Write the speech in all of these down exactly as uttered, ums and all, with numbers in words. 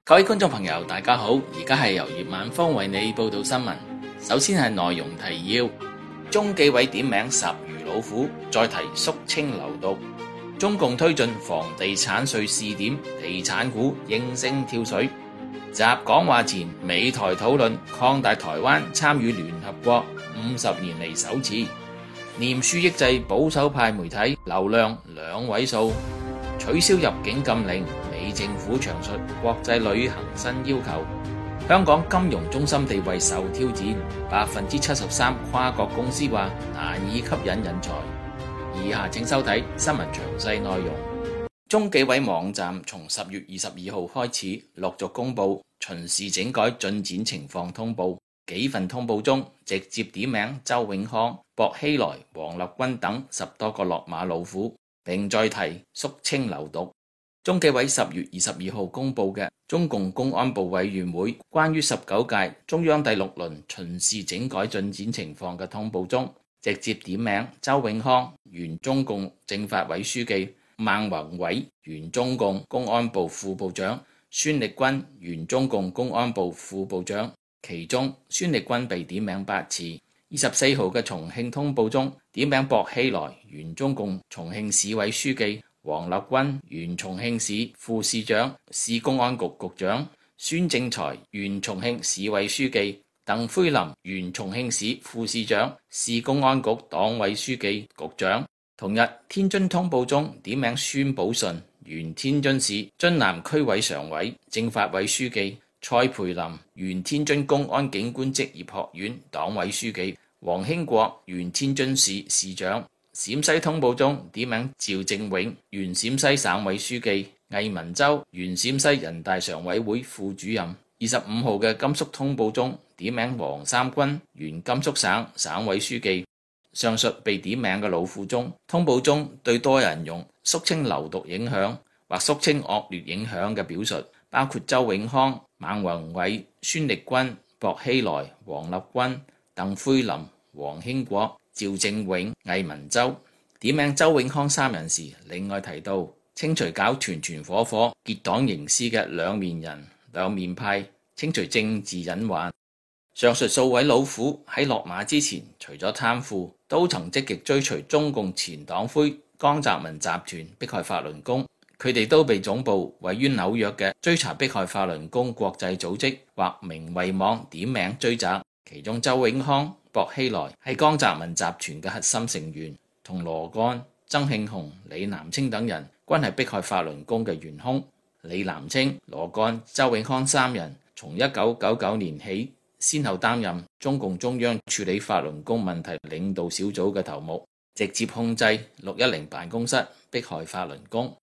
各位觀眾朋友，大家好，而家係由葉晚風為你報道新聞。首先係內容提要：中紀委點名十餘老虎，再提肅清流毒。中共推進房地產稅試點，地產股應聲跳水。習講話前，美台討論擴大台灣參與聯合國五十年嚟首次。臉書抑制保守派媒體流量兩位數，取消入境禁令。美政府詳述國際旅行新要求。香港金融中心地位受挑戰，百分之七十三跨國公司話難以吸引人才。以下請收睇新聞詳細內容。中紀委網站從十月二十二號開始陸續公布巡視整改進展情況通報，幾份通報中直接點名周永康、薄熙來、王立軍等十多個落馬老虎，並再提肅清流毒。中紀委十月二十二號公布嘅中共公安部委員會關於十九屆中央第六輪巡視整改進展情況嘅通報中，直接點名周永康，原中共政法委書記，孟宏偉，原中共公安部副部長，孫力軍，原中共公安部副部長。其中孫力軍被點名八次。二十四號嘅重慶通報中，點名薄熙來，原中共重慶市委書記，王立軍，原重慶市副市長、市公安局局長，孫政才，原重慶市委書記，鄧輝林，原重慶市副市長、市公安局黨委書記、局長。同日，天津通報中點名孫寶順，原天津市津南區委常委、政法委書記，蔡培林，原天津公安警官職業學院黨委書記，黃興國，原天津市市長。陝西通報中點名趙正永，原陝西省委書記，魏文洲，原陝西人大常委會副主任。二十五號嘅甘肅通報中點名王三軍，原甘肅省省委書記。上述被點名嘅老虎中，通報中對多人用肅清流毒影響或肅清惡劣影響嘅表述，包括周永康、孟宏偉、孫力軍、薄熙來、王立軍、鄧輝林、黃興國、趙正永、魏文洲。點名周永康三人時，另外提到清除搞團團伙伙、結黨營私嘅兩面人、兩面派，清除政治隱患。上述數位老虎喺落馬之前，除咗貪腐，都曾積極追隨中共前黨魁江澤民集團迫害法輪功。佢哋都被總部位於紐約嘅追查迫害法輪功國際組織或名為網點名追責。其中周永康、薄熙來係江澤民集團嘅核心成員，同羅幹、曾慶紅、李南清等人均係迫害法輪功嘅元兇。李南清、羅幹、周永康三人從一九九九年起，先後擔任中共中央處理法輪功問題領導小組嘅頭目，直接控制六一零辦公室，迫害法輪功。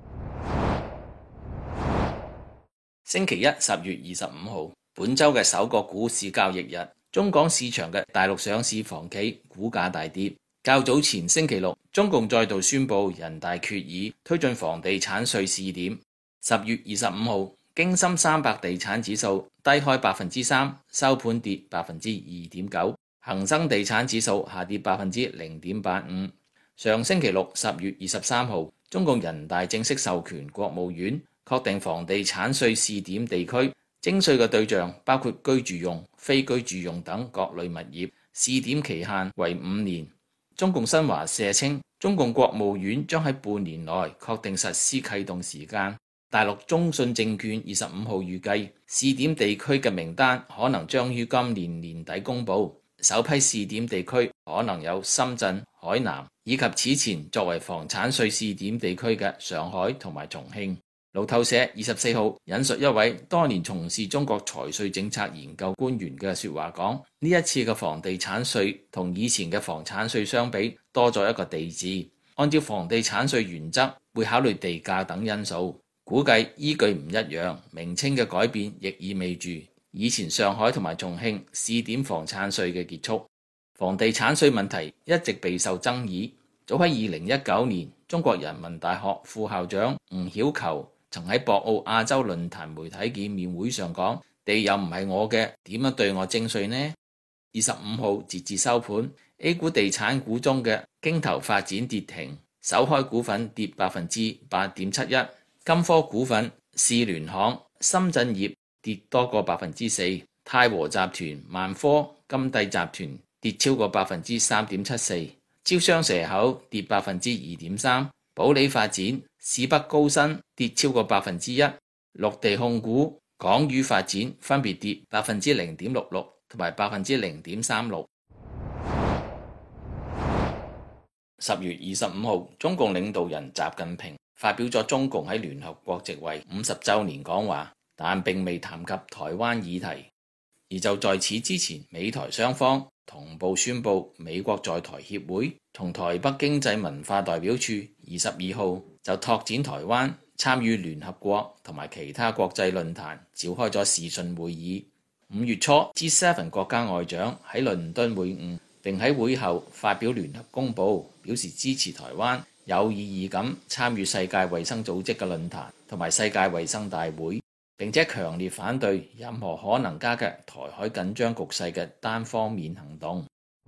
星期一十月二十五號，本週嘅首個股市交易日，中港市場嘅大陸上市房企股價大跌。較早前星期六，中共再度宣布人大決議推進房地產稅試點。十月二十五號，京深三百地產指數低開百分之三，收盤跌百分之二點九。恒生地產指數下跌百分之零點八五。上星期六，十月二十三號，中共人大正式授權國務院確定房地產稅試點地區，徵稅嘅對象包括居住用、非居住用等各類物業，試點期限為五年。中共新華社稱，中共國務院將喺半年內確定實施啟動時間。大陸中信證券二十五號預計，試點地區嘅名單可能將於今年年底公佈。首批試點地區可能有深圳、海南，以及此前作為房產稅試點地區嘅上海同埋重慶。路透社二十四號引述一位多年從事中國財稅政策研究官員嘅說話講，呢一次嘅房地產稅同以前嘅房產稅相比，多咗一個地字。按照房地產稅原則，會考慮地價等因素。估計依據唔一樣，名稱嘅改變亦意味住以前上海同埋重慶試點房產稅嘅結束。房地產稅問題一直備受爭議。早喺二零一九年，中國人民大學副校長吳曉球曾喺博鰲亞洲論壇媒體見面會上講：地又唔係我嘅，點樣對我徵稅呢？二十五號截至收盤， A 股地產股中嘅京投發展跌停，首開股份跌百分之八點七一。金科股份、士聯行、 深圳業跌多過百分之四，泰和集團、萬科、金帝集團跌超過百分之三點七四，招商蛇口跌百分之二點三，保利發展、市北高新跌超過百分之一，綠地控股、港宇發展分別跌百分之零點六六同埋百分之零點三六。十月二十五號，中共領導人習近平發表咗中共喺聯合國席位五十週年講話，但並未談及台灣議題。而就在此之前，美台雙方同步宣布，美國在台協會同台北經濟文化代表處二十二號就拓展台灣參與聯合國同埋其他國際論壇召開咗視訊會議。五月初 G 七 國家外長喺倫敦會晤，並喺會後發表聯合公報，表示支持台灣有意義咁參與世界衛生組織嘅論壇同埋世界衛生大會，並且強烈反對任何可能加劇台海緊張局勢嘅單方面行動。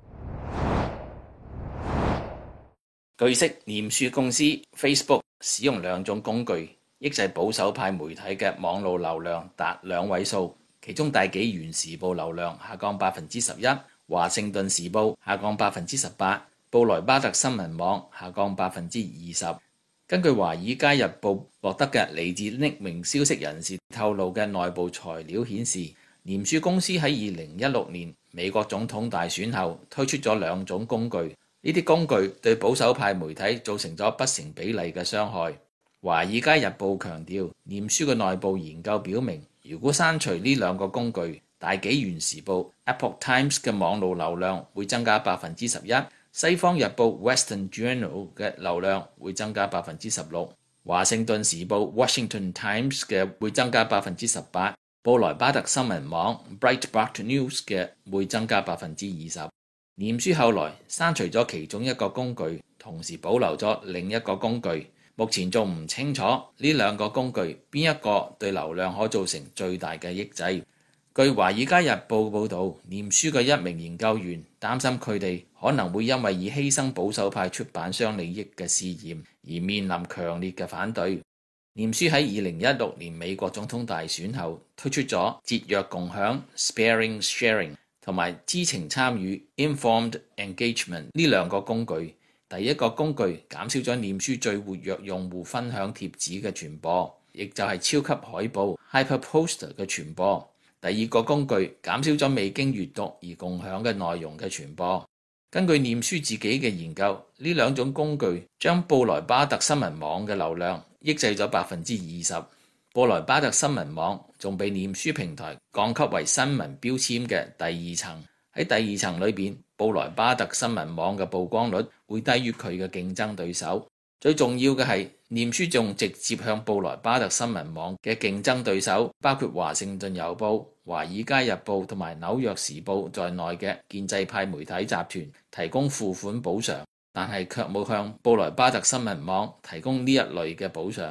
據悉，臉書公司 Facebook 使用兩種工具抑制保守派媒體嘅網路流量達兩位數，其中大紀元時報流量下降百分之十一，華盛頓時報下降百分之十八，布萊巴特新聞網下降百分之二十。根據《華爾街日報》獲得嘅嚟自匿名消息人士透露嘅內部材料顯示，臉書公司喺二零一六年美國總統大選後推出咗兩種工具，呢啲工具對保守派媒體造成咗不成比例嘅傷害。《華爾街日報》強調，臉書嘅內部研究表明，如果刪除呢兩個工具，大紀元時報 Epoch Times 嘅網路流量會增加百分之十一，西方日報 Western Journal 嘅流量會增加百分之十六，華盛頓時報 Washington Times 嘅會增加百分之十八，布萊巴特新聞網 Breitbart News 嘅會增加百分之二十。臉書後來刪除咗其中一個工具，同時保留咗另一個工具，目前仲唔清楚呢兩個工具邊一個對流量可造成最大嘅抑制。據《華爾街日報》報導，臉書嘅一名研究員擔心佢哋可能會因為以犧牲保守派出版商利益嘅試驗而面臨強烈嘅反對。臉書喺二零一六年美國總統大選後推出咗節約共享 （Sparing Sharing） 同埋知情參與 （Informed Engagement） 呢兩個工具。第一個工具減少咗臉書最活躍用戶分享貼紙嘅傳播，亦就係超級海報 （Hyperposter） 嘅傳播。第二個工具減少咗未經閱讀而共享嘅內容嘅傳播。根據臉書自己嘅研究，呢兩種工具將布萊巴特新聞網嘅流量抑制咗百分之二十。布萊巴特新聞網仲被臉書平台降級為新聞標籤嘅第二層。喺第二層裏邊，布萊巴特新聞網嘅曝光率會低於佢嘅競爭對手。最重要嘅係，臉書仲直接向布萊巴特新聞網嘅競爭對手，包括華盛頓郵報、華爾街日報同埋紐約時報在內嘅建制派媒體集團提供付款補償，但係卻冇向布萊巴特新聞網提供呢一類嘅補償。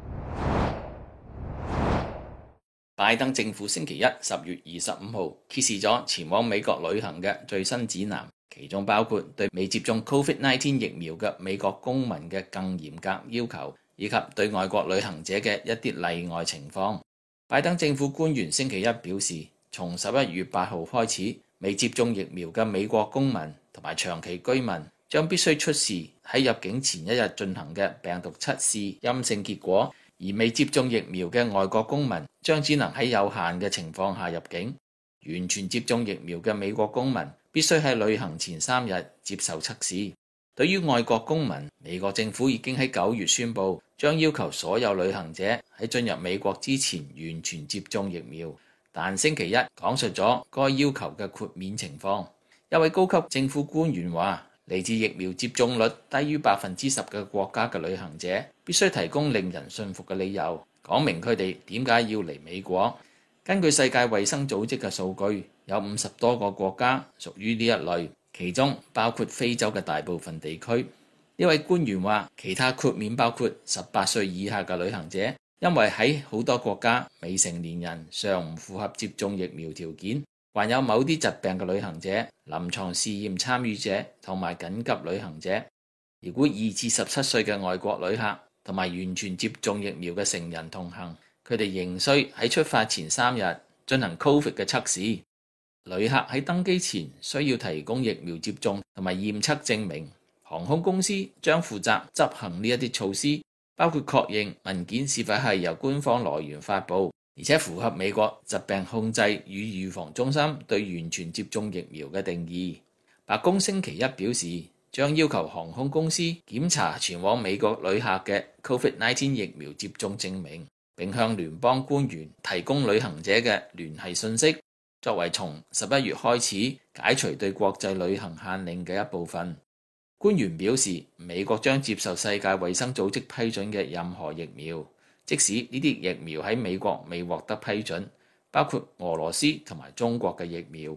拜登政府星期一十月二十五號揭示咗前往美國旅行嘅最新指南，其中包括對未接種 Covid 十九 疫苗嘅美國公民嘅更嚴格要求，以及對外國旅行者嘅一啲例外情況。拜登政府官員星期一表示，從十一月八號開始，未接種疫苗嘅美國公民同埋長期居民將必須出示喺入境前一日進行嘅病毒測試陰性結果。而未接種疫苗嘅外國公民將只能喺有限嘅情況下入境。完全接種疫苗嘅美國公民必須喺旅行前三日接受測試。對於外國公民，美國政府已經喺九月宣布，將要求所有旅行者喺進入美國之前完全接種疫苗。但星期一講述咗該要求嘅豁免情況。一位高級政府官員話，嚟自疫苗接種率低於百分之十嘅國家嘅旅行者必須提供令人信服嘅理由，講明佢哋點解要嚟美國。根據世界衛生組織嘅數據，有五十多個國家屬於呢一類，其中包括非洲嘅大部分地區。呢位官員話，其他豁免包括十八歲以下嘅旅行者，因為喺好多國家未成年人尚唔符合接種疫苗條件。還有某啲疾病嘅旅行者、臨床試驗參與者同埋緊急旅行者。如果二至十七歲嘅外國旅客同埋完全接種疫苗嘅成人同行， 佢哋仍需喺出發前三日進行 Covid 嘅測試。旅客喺登機前需要提供疫苗接種同埋驗測證明。航空公司將負責執行呢一啲措施，包括確認文件是否係由官方來源發布，而且符合美國疾病控制與預防中心對完全接種疫苗嘅定義。白宮星期一表示，將要求航空公司檢查前往美國旅客嘅 Covid 十九 疫苗接種證明，並向聯邦官員提供旅行者嘅聯繫信息，作為從十一月開始解除對國際旅行限令嘅一部分。官員表示，美國將接受世界衛生組織批准嘅任何疫苗，即使呢啲疫苗喺美國未獲得批准，包括俄羅斯同埋中國嘅疫苗。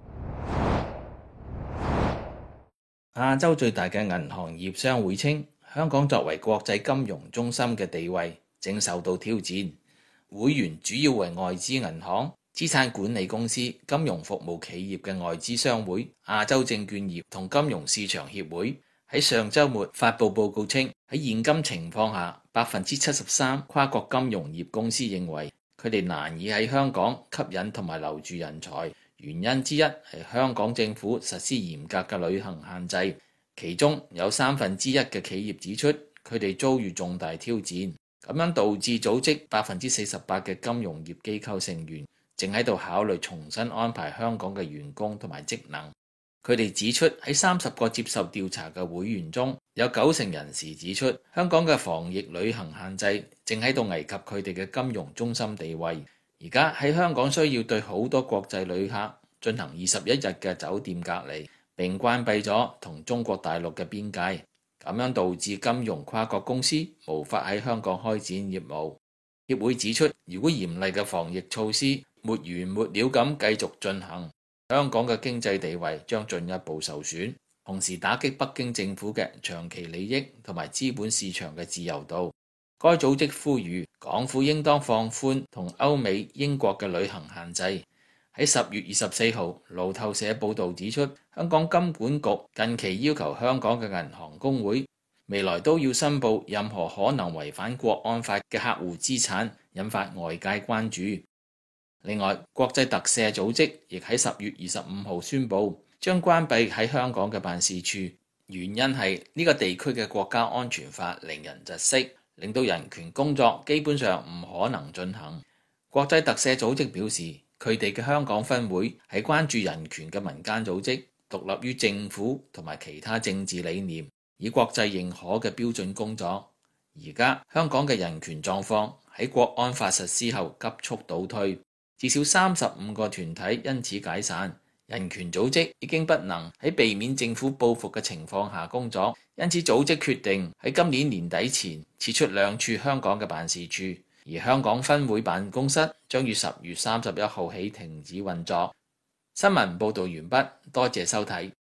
亞洲最大嘅銀行業商會稱，香港作為國際金融中心嘅地位正受到挑戰。會員主要為外資銀行、資產管理公司、金融服務企業嘅外資商會、亞洲證券業同金融市場協會喺上週末發布報告稱，喺現今情況下，百分之七十三跨國金融業公司認為佢哋難以喺香港吸引同埋留住人才。原因之一係香港政府實施嚴格嘅旅行限制，其中有三分之一嘅企業指出佢哋遭遇重大挑戰，咁樣導致組織百分之四十八嘅金融業機構成員正喺度考慮重新安排香港嘅員工同埋職能。佢哋指出喺三十個接受調查嘅會員中，有九成人士指出香港嘅防疫旅行限制正喺度危及佢哋嘅金融中心地位。而家喺香港需要對好多國際旅客進行二十一日嘅酒店隔離，並關閉咗同中國大陸嘅邊界，咁樣導致金融跨國公司無法喺香港開展業務。協會指出，如果嚴厲嘅防疫措施沒完沒了咁繼續進行，香港嘅經濟地位將進一步受損，同時打擊北京政府嘅長期利益同埋資本市場嘅自由度。該組織呼籲港府應當放寬同歐美、英國嘅旅行限制。喺十月二十四號，路透社報導指出，香港金管局近期要求香港嘅銀行公會未來都要申報任何可能違反國安法嘅客戶資產，引發外界關注。另外，國際特赦組織亦喺十月二十五號宣布將關閉喺香港嘅辦事處，原因係呢個地區嘅國家安全法令人窒息，令到人權工作基本上唔可能進行。國際特赦組織表示，佢哋嘅香港分會係關注人權嘅民間組織，獨立於政府同埋其他政治理念，以國際認可嘅標準工作。而家香港嘅人權狀況喺國安法實施後急速倒退，至少三十五個團體因此解散。人權組織已經不能喺避免政府報復嘅情況下工作，因此組織決定喺今年年底前撤出兩處香港嘅辦事處，而香港分會辦公室將於十月三十一號起停止運作。新聞報導完畢，多謝收睇。